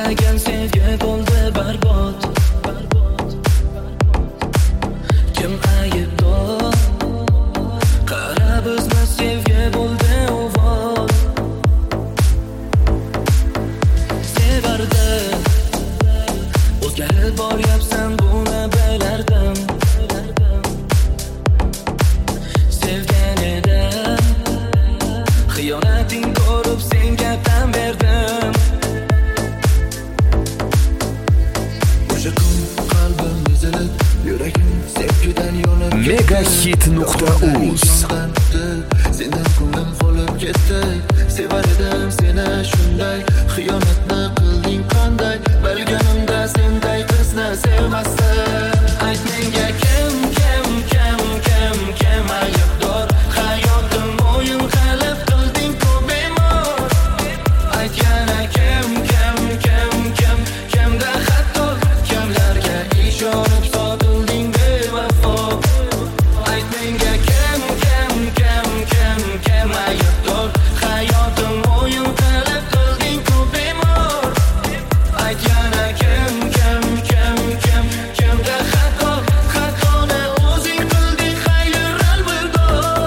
Ishlagan sevgi bo'ldi barbod. Kim aybdor? Qara bizni sevgi bo'ldi uvol. Sevardim, o'zgarib boryapsan buni bilardim. Sevgan edim, xiyonating ko'rib senga tan berdim. O'sha kun qalbim ezilib, yuragim sevgidan yonib Megahit.uz Sendan ko'nglim qolib ketdi. Sevar edim seni shunday, xiyonatni qilding qanday? Bilganimda senday qizni sevmasdim. Ayt menga kim aybdor? Hayotim o'yin qilib qilding ku bemor. Ayt yana kimda xato? Kimlarga ishonib sotilding bevafo? Ayt menga kim aybdor? Hayotim o'yin qilib qilding ku bemor. Ayt yana kimda xato? Xatoni o'zing qilding, xayr albildor.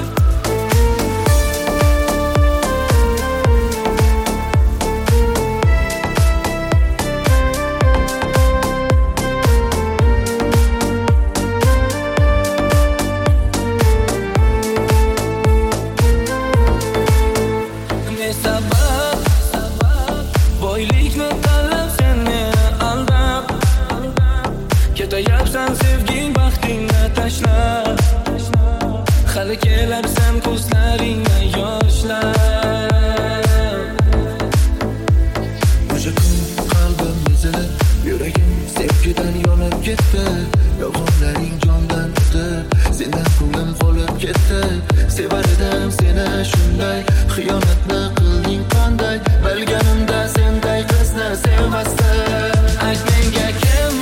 Ne sabab boylikni tanlab sen meni aldab, ketayapsan sevging baxtingni tashlab. Hali kelarsan ko'zlaringda yoshlar. O'sha kun qalbim ezilib, yuragim sevgidan yonib ketdi. Yolg'onlaring jondan o'tdi, sendan ko'nglim qolib ketdi. Sevar edim seni shunday, xiyonatni qilding qanday? Bilganimda senday qizni sevmasdim. Ayt menga kim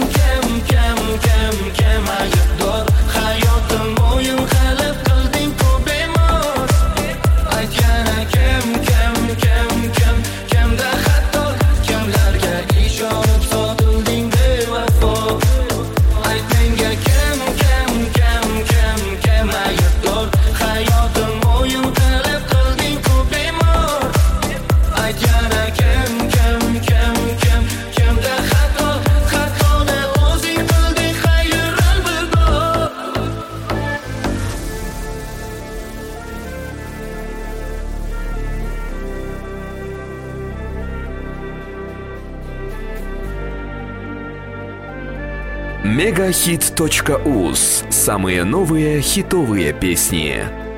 aybdor? Hayotim o'yin qilib qilding ku bemor. Ayt yana kimda xato? Kimlarga ishonib sotilding bevafo? Ayt menga kim aybdor? Hayotim o'yin qilib qilding ku bemor. Ayt yana kimda xato? Xatoni o'zing qilding, xayr albildor. Megahit.uz. Самые новые хитовые песни.